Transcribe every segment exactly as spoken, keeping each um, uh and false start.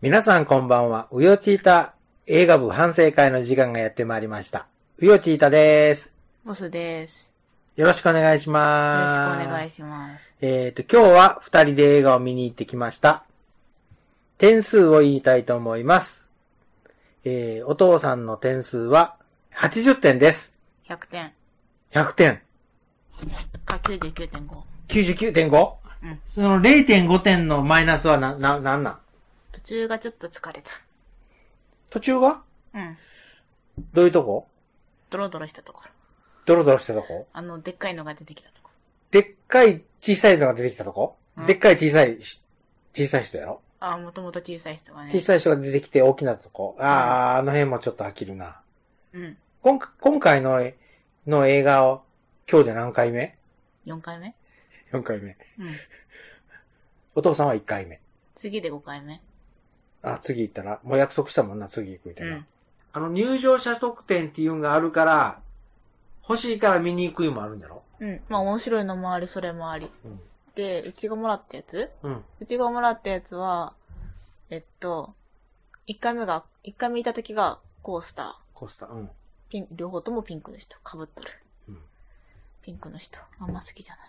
皆さんこんばんは。うよちいた映画部反省会の時間がやってまいりました。うよちいたです。 ボスです。 よろしくお願いしよろしくます。 お願いします。 えっと、今日は二人で映画を見に行ってきました。点数を言いたいと思います。えー、お父さんの点数ははちじゅってんです。 ひゃくてん。 ひゃくてん。 あ、きゅうじゅうきゅうてんご。 きゅうじゅうきゅうてんご？ うん。その れいてんご 点のマイナスはな、な、なんなん？ 途中がちょっと疲れた。 途中は？ うん。 どういうとこ？ ドロドロしたところ。 ドロドロしたとこ？ あの、でっかいのが出てきたとこ。 でっかい小さいのが出てきたとこ？うん、でっかい小さい、小さい人やろ？ ああ、もともと小さい人がね。 小さい人が出てきて大きなとこ。ああ、うん、あの辺もちょっと飽きるな。 うん。 今今回の、の映画を、今日で何回目？ よん 回目 ? よん 回目。 うん。 お父さんはいっかいめ。 次でごかいめ。 あ、次行ったら、もう約束したもんな、次行くみたいな。うん、 あの、入場者特典っていうのがあるから、欲しいから見に行く意もあるんだろ？ うん。まあ面白いのもあり、それもあり。うん、で、うちがもらったやつ？うん。うちがもらったやつは、えっと、いっかいめが、いっかいめいた時がコースター。 コースター、うん。 ピン、両方ともピンクの人、被っとる。うん。ピンクの人、あんま好きじゃない。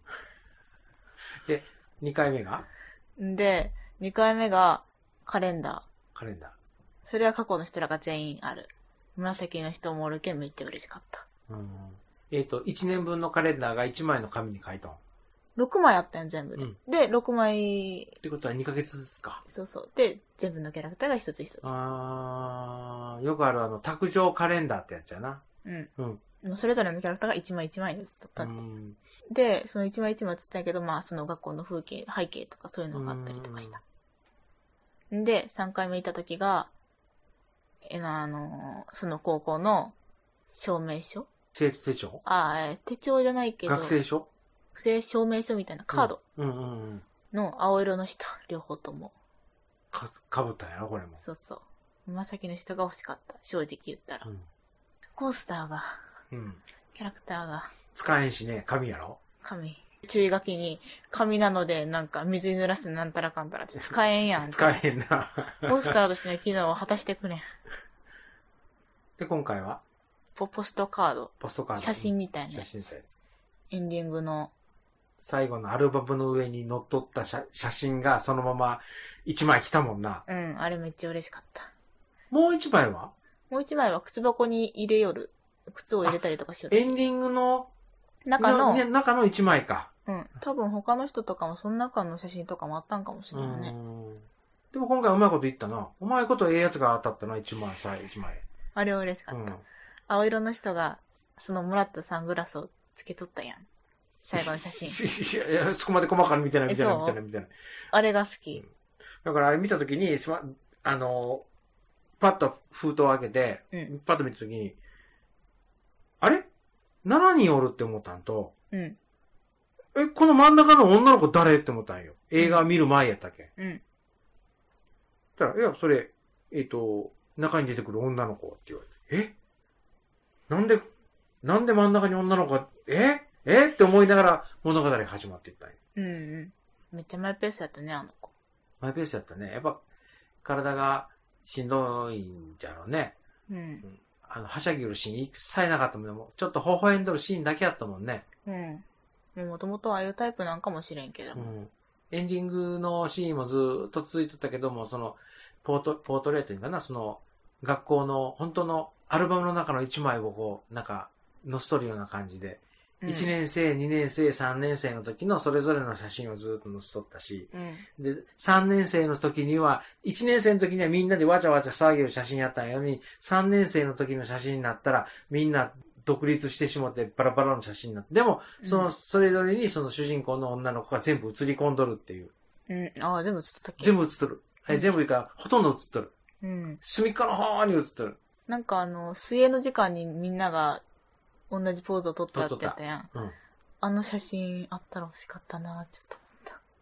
で、にかいめが？ で、にかいめがカレンダー。カレンダー。 それは過去の人らが全員ある。紫の人もおるけんめっちゃ嬉しかった。 うん。えっと、いちねんぶんのカレンダーがいちまいの紙に書いとん。 ろくまいあったん全部で。うん、で、ろくまい。 ってことはにかげつずつか。 そうそう。で、全部のキャラクターが一つ一つ。 あー、よくあるあの、卓上カレンダーってやつやな。 うん。うん。それぞれのキャラクターがいちまいいちまいずつ取ったって。うん、で、そのいちまいいちまいつったんやけど、まあ、その学校の風景、背景とかそういうのがあったりとかした。んで、さんかいめ行った時が、えの、あの、その高校の証明書？ 生徒手帳？ ああ、手帳じゃないけど。 学生証？ 学生証明書みたいなカードの青色の人、両方とも。 か、かぶったんやろ、これも。 そうそう。紫の人が欲しかった。正直言ったら。うん、コースターが、うん、キャラクターが。 使えんしね、紙やろ？ 紙。注意書きに、紙なので、なんか水に濡らしてなんたらかんたら使えんやん。 使えんな。 コースターとしての機能を果たしてくれん。 で、今回はポ、ポストカード。 ポストカード。 写真みたいな。 写真みたいな。 エンディングの。 最後のアルバムの上に載っとった写真がそのまま一枚来たもんな。 うん、あれめっちゃ嬉しかった。 もう一枚は？ もう一枚は靴箱に入れよる。靴を入れたりとかしよるし。 エンディングの中の、 ね、中の一枚か。 うん。多分他の人とかもその中の写真とかもあったんかもしれないね。 でも今回うまいこと言ったな。うまいことええやつが当たったな、一枚さ、一枚。 あれは嬉しかった。うん、青色の人が、そのもらったサングラスをつけとったやん。最後の写真。 いやいや、そこまで細かに見てない、見てない、見てない、見てない。 あれが好き。うん、 だからあれ見たときに、あの、パッと封筒を開けて、うん、パッと見たときに、あれ ?なな 人おるって思ったんと、うん、え、この真ん中の女の子誰って思ったんよ。映画見る前やったっけ。うん。だから、いや、それ、えっと、中に出てくる女の子って言われて、えなんで、なんで真ん中に女の子が、ええって思いながら物語が始まっていったんよ。 うんうん。めっちゃマイペースやったね、あの子。 マイペースやったね。やっぱ、体がしんどいんじゃろうね。うん。うん、あの、はしゃぎるシーン一切なかったもんね。もうちょっと微笑んどるシーンだけやったもんね。うん。 もともとああいうタイプなんかもしれんけども。うん。 エンディングのシーンもずっと続いてたけども、その、ポート、ポートレートいうかな、その、学校の本当のアルバムの中の一枚をこう、なんか、載せとるような感じで、うん、いちねん生、にねん生、さんねん生の時のそれぞれの写真をずっと載せとったし、うん、で、さんねん生の時には、いちねん生の時にはみんなでわちゃわちゃ騒げる写真やったんやのに、さんねん生の時の写真になったら、みんな独立してしまってバラバラの写真になって、でも、その、それぞれにその主人公の女の子が全部写り込んどるっていう。 うん、ああ、全部写っとったっけ？ 全部写っとる。うん、全部いいから、ほとんど写っとる。うん。隅っこの方に写っとる。 なんかあの、水泳の時間にみんなが同じポーズを撮ったってやったやん。うん。あの写真あったら欲しかったな、ちょっと思った。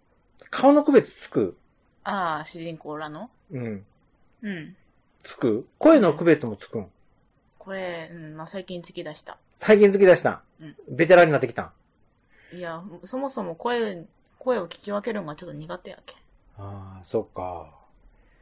顔の区別つく？ ああ、主人公らの？うん。うん。 つく？声の区別もつくん？ 声、うん、まあ、最近突き出した。 最近突き出したん？うん。ベテランになってきたん？ いや、そもそも声、声を聞き分けるのがちょっと苦手やけん。 ああ、そっか。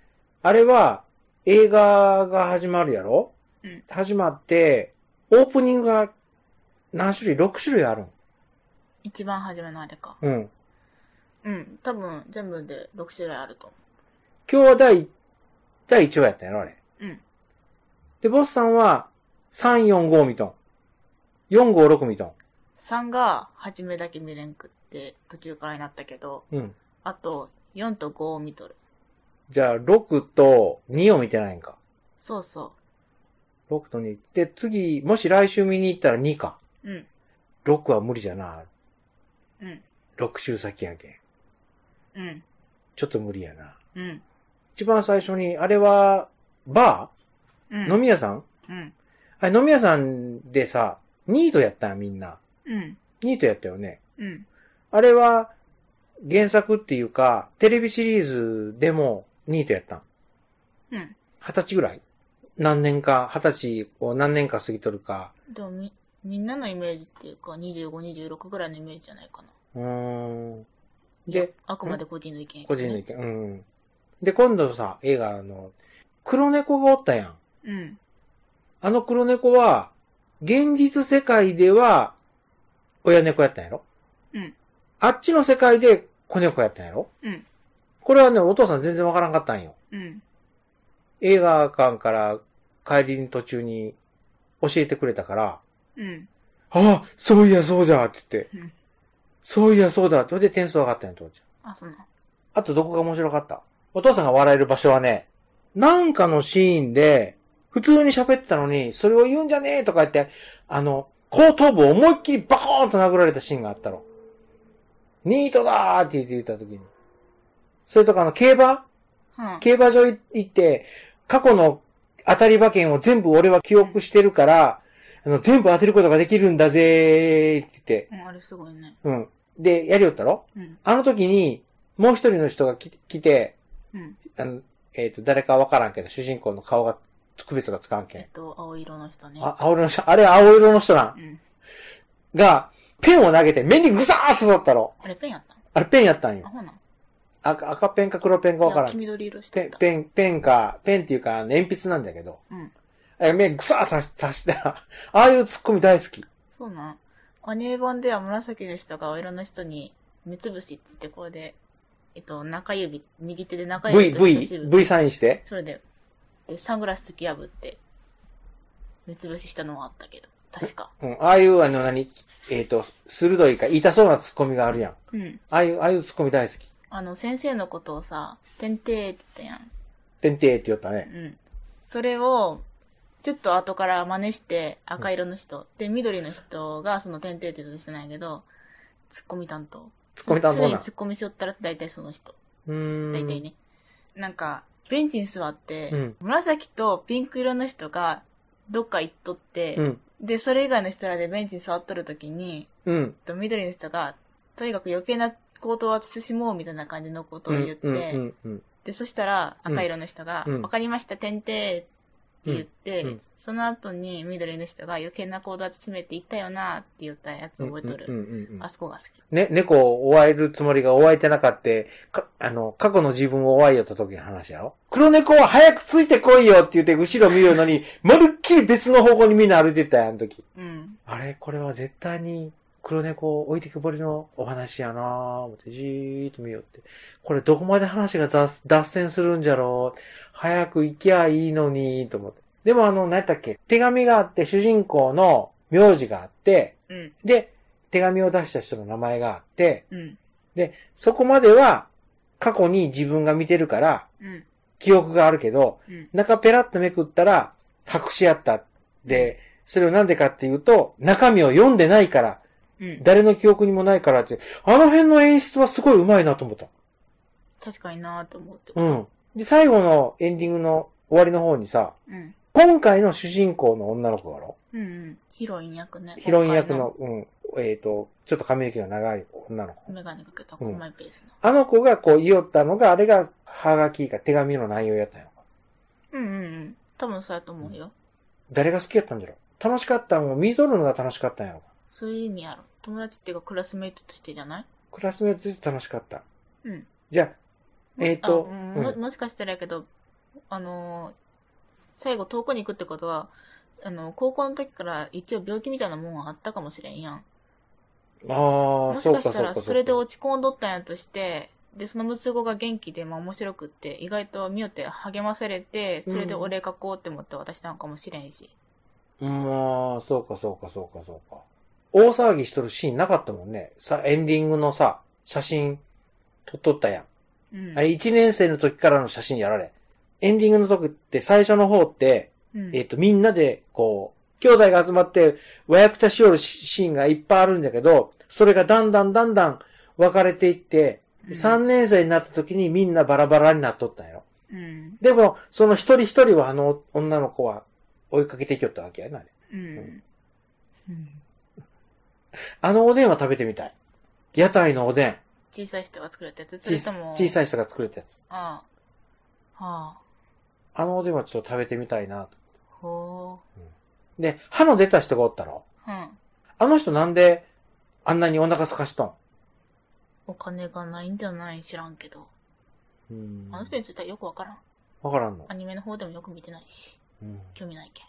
あれは映画が始まるやろ？ うん。 始まって、オープニングが何種類 ?ろく 種類あるん。 一番初めのあれか。 うん。 うん。多分全部でろく種類あると思今日は第、第いち話やったんやろあれ。 う。うん。 で、ボスさんはさん、よん、ご見とん。よん、ご、ろく見とん。 さんが初めだけ見れんくって途中からになったけど、 うん。 あとよんとごを見とる。 じゃあ、ろくとにを見てないんか。 そうそろくとに。で、次、もし来週見に行ったらにか。 う。うん。 ろくは無理じゃな。 うん。 ろく週先やけん。 うん。 ちょっと無理やな。 うん。 一番最初に、あれは、バー、 うん。 飲み屋さんうん。 あれ飲み屋さんでさ、ニートやったんみんな。 うん。 ニートやったよね。 うん。 あれは、原作っていうか、テレビシリーズでもニートやったん。 うん。 二十歳ぐらい何年か、二十歳を何年か過ぎとるか。 でもみ、みんなのイメージっていうか、にじゅうご、にじゅうろくぐらいのイメージじゃないかな。 うーん。 でで、、 あくまで個人の意見、ね、 個人の意見。うん。で、今度さ、映画の、黒猫がおったやん。 うん。 あの黒猫は、現実世界では、親猫やったんやろ？ うん。 あっちの世界で子猫やったんやろ？ うん。 これはね、お父さん全然わからんかったんよ。 うん。 映画館から帰りの途中に教えてくれたから、 うん。 ああ、そういやそうじゃって言って、 うん。 そういやそうだって、それで点数上がったんや、父ちゃん。 あ、そうな。 あとどこが面白かった？お父さんが笑える場所はね、なんかのシーンで、普通に喋ってたのに、それを言うんじゃねえとか言って、あの、後頭部を思いっきりバコーンと殴られたシーンがあったの。ニートだーって言って言った時に。それとかあの、競馬うん。 競馬場行って、過去の当たり馬券を全部俺は記憶してるから、あの、全部当てることができるんだぜーって言って。 うん、あれすごいね。 うん。で、やりよったろ？ うん。 あの時に、もう一人の人が来来て、 うん。 あの、えっと、誰かわからんけど、主人公の顔が、区別がつかんけん。 えっと、青色の人ね。 あ、青色の人、あれ青色の人なん。 うん。 が、ペンを投げて目にぐさーっと刺さったの。 あれペンやったん？ あれペンやったんあ、 よ。 ほな。 赤、赤ペンか黒ペンかわからん。 いや、黄緑色してペン、 た。 ペン、ペンか、ペンっていうか、鉛筆なんだけど。 うん。 え、目ぐさー刺し、刺したら、ああいうツッコミ大好き。 そうなん。アニメ版では紫の人が青色の人に、目つぶしっつってこれで、えっと、中指、右手で中 V、 指と V、 人差し指 V サインして。 それで、で、サングラス突き破って、目つぶししたのもあったけど、確か。 うん。ああいうあの何、えっと、鋭いか痛そうなツッコミがあるやん。 うん。 ああいう、ああいうツッコミ大好き。 あの、先生のことをさ、てんてーって言ったやん。 てんてーって言ったね。 うん。それを、ちょっと後から真似して、赤色の人、うん、で、緑の人がそのてんてーって言うとしてないけど、ツッコミ担当。 ツッコミ担当な。 常にツッコミしよったら大体その人。 うーん。 大体ね。なんか、ベンチに座って、 うん、 紫とピンク色の人がどっか行っとって、 うん、 で、それ以外の人らでベンチに座っとるときに、 うん、 緑の人が、とにかく余計な行動は慎もうみたいな感じのことを言って、うんうんうん、で、そしたら赤色の人が、わ、うん、かりました、てんてーって言って、うんうん、その後に緑の人が余計な行動は慎めていったよなって言ったやつを覚えとる。うんうんうんうん、あそこが好き。 ね、猫を追えるつもりが追えてなかった、か、あの、過去の自分を追えよった時の話やろ？黒猫は早くついてこいよって言って後ろ見るのに、まるっきり別の方向にみんな歩いてったやん、あの時。うん。あれ、これは絶対に黒猫を置いてくぼりのお話やなぁ、思ってじーっと見よって。これどこまで話が脱線するんじゃろう。早く行きゃいいのに、と思って。でもあの、何やったっけ？手紙があって、主人公の名字があって、うん、で、手紙を出した人の名前があって、うん、で、そこまでは過去に自分が見てるから、うん、記憶があるけど、うん、中ペラッとめくったら白紙やった。で、それをなんでかっていうと、中身を読んでないから、うん、誰の記憶にもないからって、あの辺の演出はすごい上手いなと思った。 確かになと思って。 うん。で、最後のエンディングの終わりの方にさ、うん、今回の主人公の女の子だろ？ うんうん。ヒロイン役ね。 ヒロイン役の、うん。えっ、ー、と、ちょっと髪の毛の長い女の子。 メガネかけた、コンマイペースの、 うん。あの子がこう言おったのが、あれが、はがきか手紙の内容やったんやろか。 うんうんうん。多分そうやと思うよ。 誰が好きやったんじゃろ？楽しかったのを見とるのが楽しかったんやろか。 そういう意味やろ。友達っていうかクラスメイトとしてじゃない？ クラスメイトとして楽しかった。 うん。 じゃあ、えっ、ー、と、 うん、も、もしかしたらやけど、 あの、最後遠くに行くってことは、あの、高校の時から一応病気みたいなもんはあったかもしれんやん。 ああ、 もしかしたらそうかそうかそうかそれで落ち込んどったんやとして、で、そのむつごが元気で、まあ面白くって、意外と見よって励まされて、それでお礼書こうって思って渡したのかもしれんし。 うん、まあ、そうかそうかそうかそうか。大騒ぎしとるシーンなかったもんね。さ、エンディングのさ、写真撮っとったやん。 うん、 あれいちねん生の時からの写真やられ。エンディングの時って最初の方って、うん、えっと、みんなで、こう、兄弟が集まって和訳茶しよるシーンがいっぱいあるんだけど、それがだんだんだんだん分かれていって、うん、さんねん生になった時にみんなバラバラになっとったんやろ。うん、でも、その一人一人はあの女の子は追いかけていきよったわけやな、ね。うんうんうん、あのおでんは食べてみたい。屋台のおでん。 小さい人が作るってやつ？それとも小さい人が作るってやつ。 ああ。はあ。 あのおでんはちょっと食べてみたいなと。 ほう、 うん。で、歯の出た人がおったろ。うん。あの人なんであんなにお腹すかしとん？ お金がないんじゃない知らんけど。うん。あの人についてはよくわからん。 わからんの？ アニメの方でもよく見てないし。うん。興味ないけん。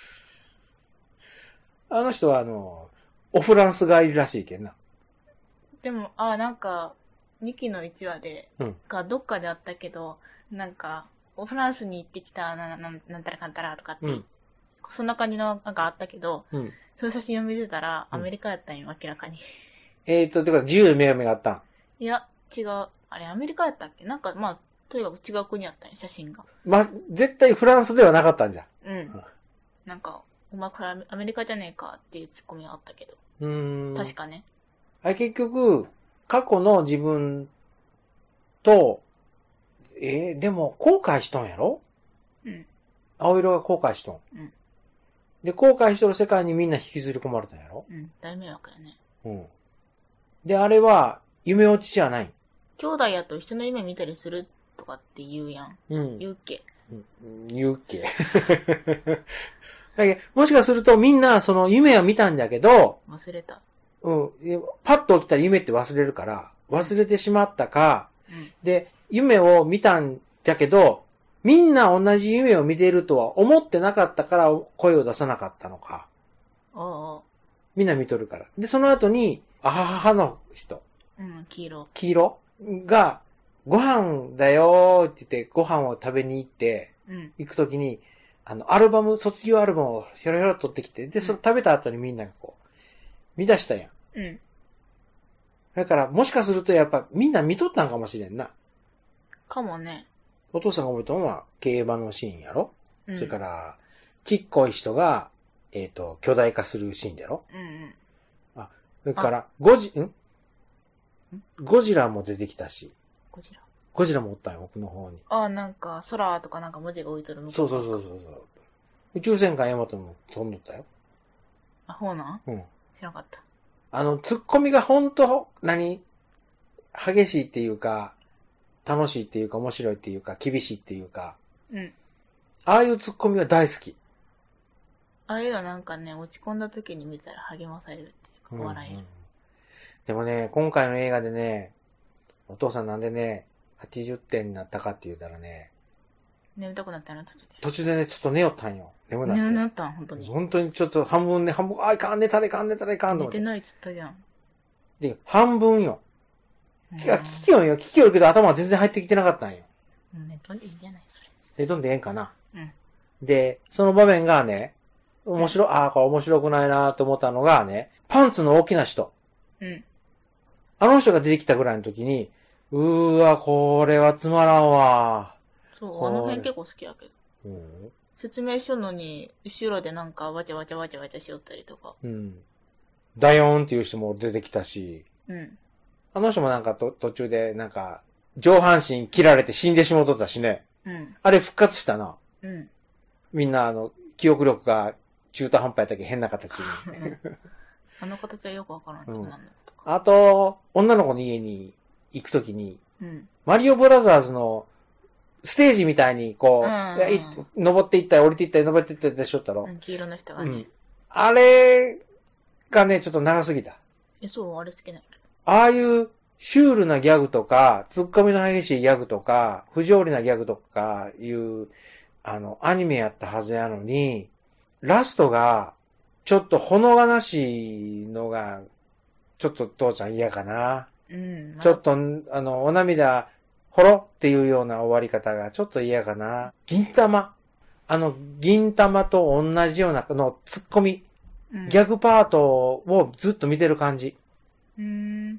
あの人はあの、おフランス帰りらしいけんな。 でも、あ、なんか、にきのいちわで、うん、かどっかであったけど、なんか、おフランスに行ってきた、な、な、なんたらかんたらとかって、うん、そんな感じのなんかあったけど、うん、その写真を見せたら、アメリカやったんよ、明らかに。 えーと、てか、自由で女神があったん？ いや、違う。あれ、アメリカやったっけ？なんか、まあ、とにかく違う国やったんよ、写真が。 まあ、絶対フランスではなかったんじゃん。 うん。うん、なんか、お前これアメリカじゃねえかっていうツッコミがあったけど。うーん。確かね。 あれ結局、過去の自分と、えー、でも後悔しとんやろ？うん。青色が後悔しとん。うん。で、後悔しとる世界にみんな引きずり込まれたんやろ？うん。 大迷惑やね。 うん。で、あれは、夢落ちじゃない。 兄弟やと一緒の夢見たりするとかって言うやん。うん。言うっけ。 うん、言うっけ。もしかするとみんなその夢を見たんだけど、 忘れた。 うん。パッと起きたら夢って忘れるから、忘れてしまったか、うん、で、夢を見たんだけど、みんな同じ夢を見ているとは思ってなかったから声を出さなかったのか。 ああ。 みんな見とるから。で、その後に、あはははの人。 うん、黄色。 黄色が、ご飯だよーって言ってご飯を食べに行って、うん、行くときに、あの、アルバム、卒業アルバムをひょろひょろ取ってきて、で、それ食べた後にみんながこう、見出したやん。うん。だから、もしかするとやっぱみんな見とったんかもしれんな。 かもね。 お父さんが覚えたのは競馬のシーンやろ、うん、それから、ちっこい人が、えっと、巨大化するシーンだろうんうん。あ、それから、ゴジ、んゴジラも出てきたし。 ゴジラゴジラもおったんよ、奥の方に。 ああ、なんか、空とかなんか文字が置いとる向こう。そうそうそうそう。宇宙戦艦ヤマトも飛んどったよ。 あ、ほうなんうん。知らなかった。 あの、ツッコミがほんと、何激しいっていうか、楽しいっていうか、面白いっていうか、厳しいっていうか。うん。ああいうツッコミは大好き。 ああいうのなんかね、落ち込んだ時に見たら励まされるっていうか、笑える、うんうん。 でもね、今回の映画でね、お父さんなんでね、はちじゅってんになったかって言うたらね、 眠たくなったの途中で。 途中でね、ちょっと寝よったんよ。眠なって。 眠なったん本当に。 本当にちょっと半分ね、半分、あ、いかん、寝たらいかん、寝たらいかんと思って。 寝てないっつったじゃん。 で、半分よ。聞き、聞きよんよ。聞きよるけど頭は全然入ってきてなかったんよ。 うん、寝とんでいいんじゃないそれ。 寝とんでええんかな。うん。で、その場面がね、面白い、うん、ああ、これ面白くないなと思ったのがね、パンツの大きな人。うん。あの人が出てきたぐらいの時に、うーわ、これはつまらんわ。 そう、あの辺結構好きやけど。うん、説明書のに、後ろでなんかわちゃわちゃわちゃわちゃしよったりとか。うん。 ダヨーンっていう人も出てきたし。うん。あの人もなんかと途中でなんか、上半身切られて死んでしもうとったしね。うん。あれ復活したな。うん。みんなあの、記憶力が中途半端やったけど変な形に。うん、 あの形はよくわからんけど、うん、何のことか。 あと、女の子の家に行くときに、うん、マリオブラザーズのステージみたいにこう、うん、登っていったり降りていったり登っていったりでしょったろ、 うん、黄色の人がね、うん。 あれがね、ちょっと長すぎた。 え、そう、あれ好きないけど。 ああいうシュールなギャグとか、ツッコミの激しいギャグとか、不条理なギャグとかいう、あの、アニメやったはずやのに、ラストが、ちょっとほの悲しいのが、ちょっと父ちゃん嫌かな。 うん。 ちょっと、あの、お涙、ほろっていうような終わり方がちょっと嫌かな。銀玉。あの、銀玉と同じような、の、ツッコミ、うん、ギャグパートをずっと見てる感じ。 うん、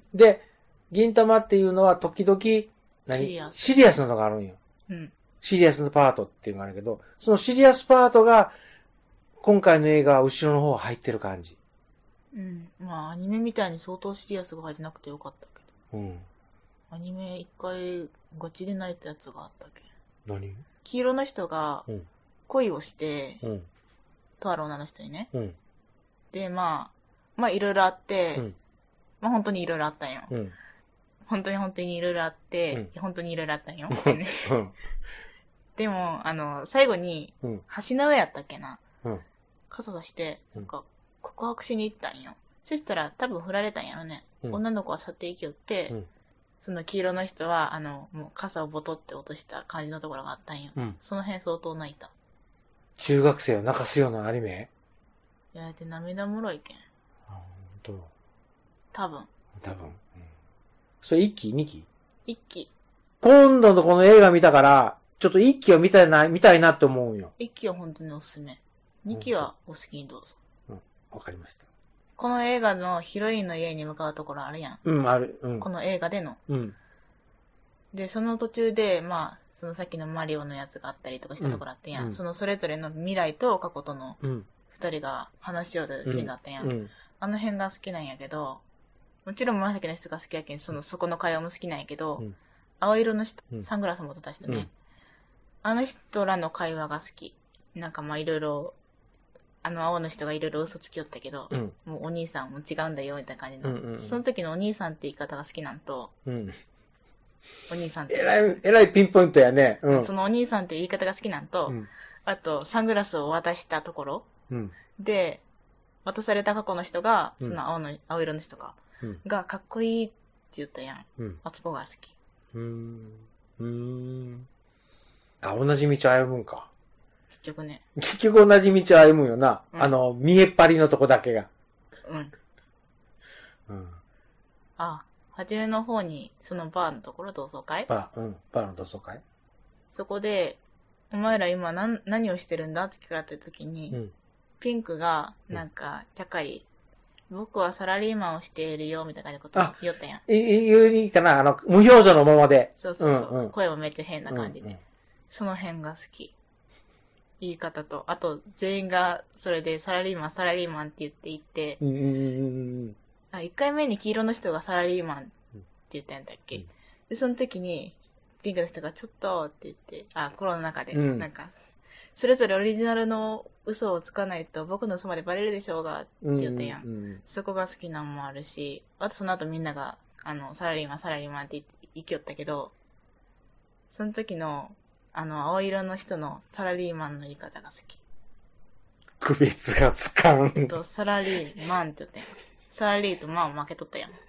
で、銀玉っていうのは時々、何シリアス。シリアスなのがあるんよ。 うん。 シリアスのパートっていうのがあるけど、そのシリアスパートが、今回の映画は後ろの方入ってる感じ。 うん。まあ、アニメみたいに相当シリアスが入ってなくてよかったけど。 うん。 アニメ一回ガチで泣いたやつがあったっけ。 何？ 黄色の人が恋をして、 うん。 とある女の人にね。 うん。 で、まあ、まあいろいろあって、 うん、 まあ本当にいろいろあったんよ。 うん。 本当に本当にいろいろあって、うん、本当にいろいろあったんよ。うん、でも、あの、最後に、橋の上やったっけな。うん、傘さして、なんか、告白しに行ったんよ。そしたら、多分振られたんやろね。うん、女の子は去っていきよって、うん、その黄色の人は、あの、もう傘をボトって落とした感じのところがあったんよ。うん、その辺相当泣いた。 中学生を泣かすようなアニメ？ いや、で涙もろいけん。 あ、ほんと。 多分。 多分。うん、それ一期二期一期。 今度のこの映画見たから、ちょっと一期を見たいな、見たいなって思うんよ。 一期は本当におすすめ。二期はお好きにどうぞ。 うん、わかりました。 この映画のヒロインの家に向かうところあるやん。 うん、ある。うん。 この映画での。 うん。 で、その途中で、まあ、そのさっきのマリオのやつがあったりとかしたところあったやん。うん、そのそれぞれの未来と過去との二人が話し合うシーンがあったやん。うんうん、あの辺が好きなんやけど、もちろん紫の人が好きやけん、その、そこの会話も好きなんやけど、うん、青色の人、サングラス持ってた人ね、うん。あの人らの会話が好き。なんかまあいろいろ、あの青の人がいろいろ嘘つきよったけど、うん、もうお兄さんも違うんだよ、みたいな感じの、うんうんうん。その時のお兄さんって言い方が好きなんと、うん、お兄さんって。 えらい、えらいピンポイントやね。 うん、そのお兄さんって言い方が好きなんと、うん、あと、サングラスを渡したところ、うん、で、渡された過去の人が、その青の、うん、青色の人が、うん、がかっこいいって言ったやん。うん、あそこが好き。 うーん。うーん。あ、同じ道歩むんか。 結局ね。 結局同じ道歩むよな。うん、あの、見えっ張りのとこだけが。 うん。うん。あ、初めの方に、そのバーのところ同窓会バー、うん。バーの同窓会そこで、お前ら今何、何をしてるんだって聞かれた時に、うん、ピンクが、なんか、ちゃっかり、うん、僕はサラリーマンをしているよ、みたいなこと言ったやん。 言うにかな、あの、無表情のままで。 そうそうそう。うんうん、声もめっちゃ変な感じで。うんうん、その辺が好き。言い方と、あと、全員が、それで、サラリーマン、サラリーマンって言っていって、うんうんうんうんあ、一回目に黄色の人がサラリーマンって言ったんだっけ、うん、で、その時に、ピンクの人がちょっとって言って、あ、心の中で、うん、なんか、それぞれオリジナルの嘘をつかないと僕の嘘までバレるでしょうがって言ったやん。うんうん、そこが好きなのもあるし、あとその後みんなが、あの、サラリーマン、サラリーマンって言きよったけど、その時の、あの、青色の人のサラリーマンの言い方が好き。 区別がつかん。 えっと、サラリーマンって言ったやん。サラリーとマン負けとったやん。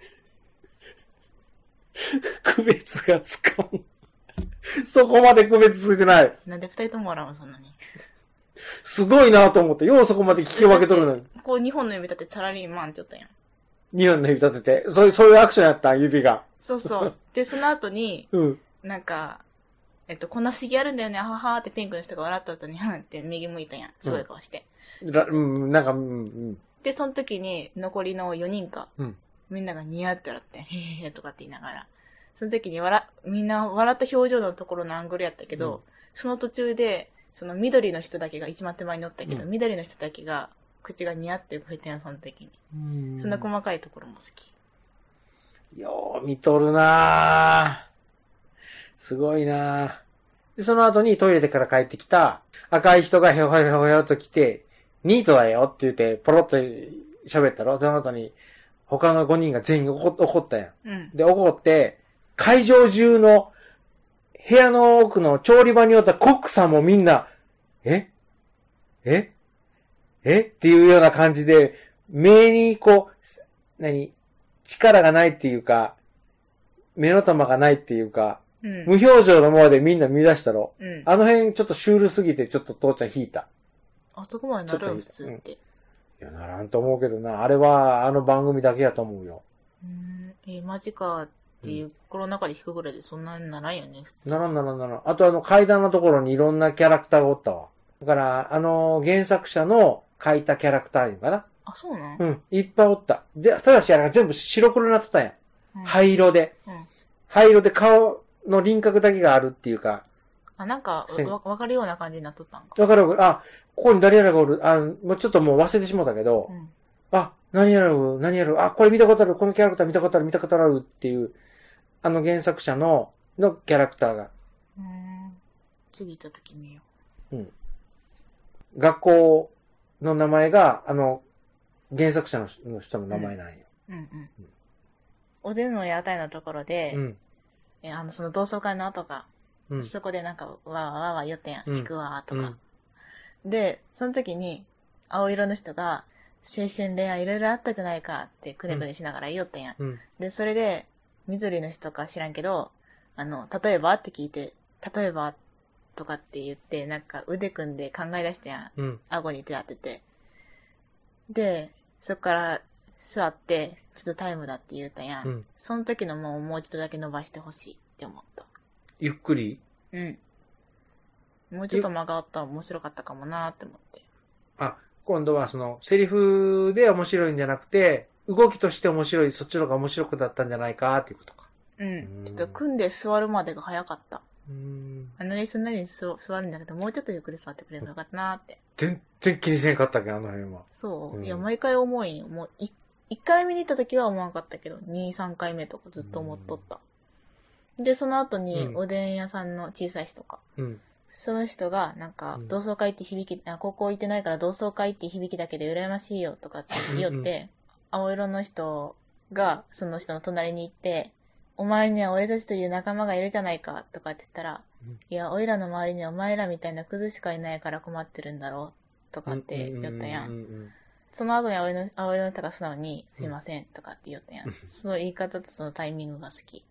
区別がつかん。そこまで区別ついてない。 なんで二人とも笑うのそんなに。 すごいなと思って、ようそこまで聞き分けとるのに。 こう二本の指立ててサラリーマンって言ったやん。 二本の指立てて、そういう、そういうアクションやった、指が。 そうそう。で、その後に、うん、なんか、えっと、こんな不思議あるんだよね、ははーってピンクの人が笑った後に、はんって右向いたやん。すごい顔して。 うん、うん、なんか、うん、うん。 で、その時に、残りのよにんか、うん、みんながニヤって笑って、へへへとかって言いながら、その時に笑、みんな笑った表情のところのアングルやったけど、うん、その途中で、その緑の人だけが一番手前に乗ったけど、うん、緑の人だけが、口がニヤって動いてん、その時に。うんそんな細かいところも好き。 よー見とるなー。すごいなー。で、その後にトイレでから帰ってきた赤い人がへほへほへほと来て、ニートだよって言って、ポロッと喋ったろ。その後に、他のごにんが全員怒ったやん。うん、で、怒って、会場中の部屋の奥の調理場におったコックさんもみんな、えええっていうような感じで、目にこう、何力がないっていうか、 目の玉がないっていうか、 うん。 無表情のままでみんな見出したろ。 うん。 あの辺ちょっとシュールすぎてちょっと父ちゃん引いた。 あそこまでなるよ、普通って。 いや、ならんと思うけどな。あれはあの番組だけやと思うよ。 うん。えー、マジかっていう心の中で引くぐらいでそんなにならんよね、普通。 ならんならんならん。あとあの階段のところにいろんなキャラクターがおったわ。だから、あの原作者の書いたキャラクターいうかな。 あ、そうなんうん。いっぱいおった。で、ただしあれが全部白黒になってたんや。うん、灰色で。うん。灰色で顔の輪郭だけがあるっていうか。 あ、なんか、わ、わかるような感じになっとったんか。 わかるわかる。あ、ここに誰やらがおる。あもうちょっともう忘れてしまったけど。うん、あ、何やる何やるあ、これ見たことある。このキャラクター見たことある。見たことあるっていう。あの原作者の、のキャラクターが。 うん。次行った時見よう。うん。学校の名前が、あの、原作者の人の名前なんよ。うん、うん、うん。 おでんの屋台のところで、うん、えあの、その同窓会の後が、うん、そこでなんか、わーわーわー言ってんやん。引くわーとか、うん。で、その時に、青色の人が、青春恋愛いろいろあったじゃないかってくねくねしながら言おってんや、うん。で、それで、緑の人か知らんけど、あの、例えばって聞いて、例えばとかって言って、なんか腕組んで考え出してやん。うん、顎に手当てて。で、そっから座って、ちょっとタイムだって言うたやん。うん、その時のもうもう一度だけ伸ばしてほしいって思った。 ゆっくり？ うん。もうちょっと間があったら面白かったかもなーって思って。 あ、今度はその、セリフで面白いんじゃなくて、動きとして面白い、そっちの方が面白くだったんじゃないかっていうことか。 うん。ちょっと組んで座るまでが早かった。うん。あの椅子なりに座るんだけど、もうちょっとゆっくり座ってくれるのよかったなーって。 全然気にせんかったっけ、あの辺は。 そう。うん、いや、毎回重いよ。もう、い、一回見に行った時は思わなかったけど、二、三回目とかずっと思っとった。で、その後に、おでん屋さんの小さい人か。うん。その人が、なんか、同窓会って響き、あ、高校行ってないから同窓会って響きだけで羨ましいよとかって言って、青色の人が、その人の隣に行って、お前には俺たちという仲間がいるじゃないかとかって言ったら、うん、いや、おいらの周りにはお前らみたいなクズしかいないから困ってるんだろうとかって言ったやん。うんうんうんうん、その後に青色の、青色の人が素直に、すいませんとかって言ったやん。うん、その言い方とそのタイミングが好き。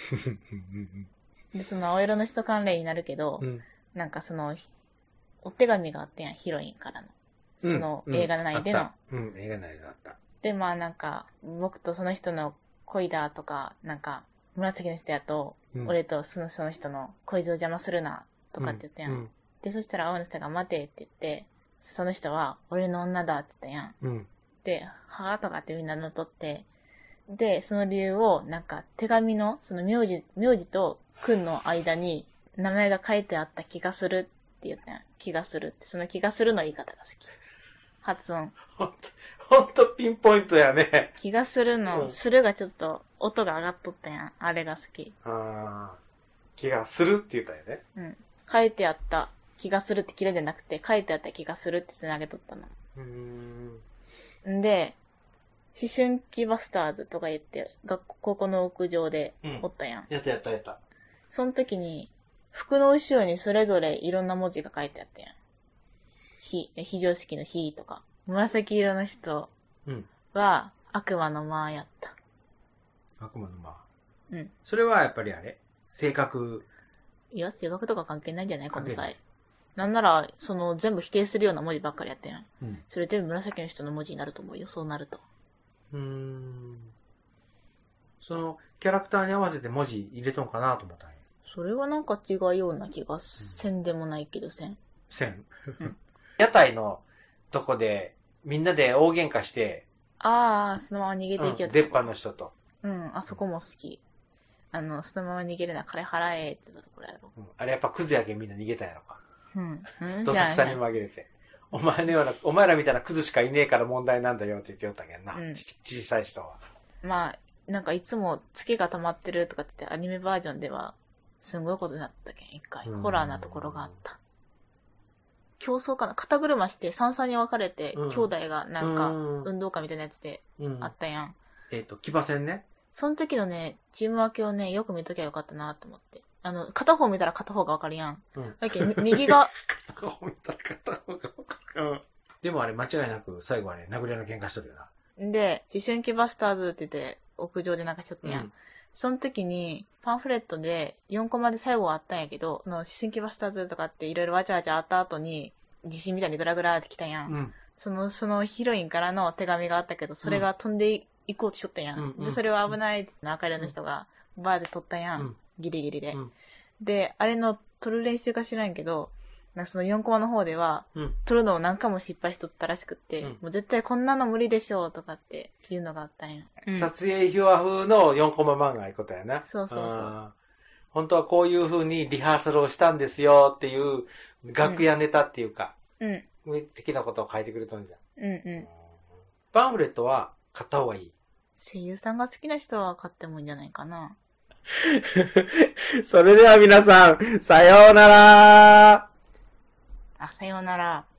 で、その青色の人関連になるけど、うん、なんかその、お手紙があったやん、ヒロインからの。その映画内での。 うん、うん、映画内であった。 で、まあなんか、僕とその人の恋だとか、なんか、紫の人やと、うん、俺とそのその人の恋路を邪魔するな、とかって言ったやん。うんうん、で、そしたら青の人が待てって言って、その人は、俺の女だって言ったやん。うん、で、はぁとかってみんな乗っ取って、で、その理由を、なんか、手紙の、その名字、名字と君の間に、名前が書いてあった気がするって言ったやん。気がするって。その気がするの言い方が好き。発音。 ほんと、ほんとピンポイントやね。 気がするの、うん、するがちょっと、音が上がっとったやん。あれが好き。 ああ。気がするって言ったよね。 うん。書いてあった気がするって切れじゃなくて、書いてあった気がするって繋げとったの。うーん。んで、思春期バスターズとか言って、学校、高校の屋上でおったやん。うん、 やったやったやった。 その時に、服の後ろにそれぞれいろんな文字が書いてあったやん。非、非常識の非とか。紫色の人は、悪魔の間やった。 悪魔の間。うん。それはやっぱりあれ性格。 いや、性格とか関係ないんじゃないこの際。なんなら、その全部否定するような文字ばっかりやったやん。うん。それ全部紫の人の文字になると思うよ、そうなると。うーん。 その、キャラクターに合わせて文字入れとんかなと思ったんや。 それはなんか違うような気がせんでもないけどせん。 せん。うん、屋台のとこで、みんなで大喧嘩して、 ああ、そのまま逃げていきよった、うん。出っ歯の人と。 うん、あそこも好き。あの、そのまま逃げるな、金払えって言ったところやろ。 うん、あれやっぱクズやけんみんな逃げたんやろか。うん。うん、どさくさに紛れて。お前のような、お前らみたいなクズしかいねえから問題なんだよって言ってよったけんな。うん、ち小さい人は。 まあ、なんかいつも月が溜まってるとかって言ってアニメバージョンでは、すんごいことになったけん、一回。ホラーなところがあった。競争かな肩車して三々に分かれて、うん、兄弟がなんか、運動会みたいなやつであったやん。うん、 えっ、ー、と、騎馬戦ね。 その時のね、チーム分けをね、よく見ときゃよかったなと思って。あの、片方見たら片方が分かるやん。うん。だけど、右が。 片方見たら片方が分かる。うん。でもあれ間違いなく最後はね、殴り合いの喧嘩しとるよな。 で、思春期バスターズって言って、屋上でなんかしとったやん。うん、 その時に、パンフレットでよんコマで最後はあったんやけど、その思春期バスターズとかっていろいろわちゃわちゃあった後に、地震みたいにグラグラってきたやん。うん、その、そのヒロインからの手紙があったけど、それが飛んでいこうとしとったやん。うん、で、それは危ないって赤色の人がバーで撮ったやん。うん、ギリギリで、うん。で、あれの撮る練習か知らんけど、なんかそのよんコマの方では、うん、撮るのを何回も失敗しとったらしくって、うん、もう絶対こんなの無理でしょうとかっていうのがあったんや。 うん、撮影秘話風のよんコマ漫画いうことやな。 そうそうそう。 本当はこういう風にリハーサルをしたんですよっていう楽屋ネタっていうか、うん。的なことを書いてくれとんじゃん。うんうん。パンフレットは買った方がいい。 声優さんが好きな人は買ってもいいんじゃないかな。 それでは皆さん、さようなら。 あ、さようなら。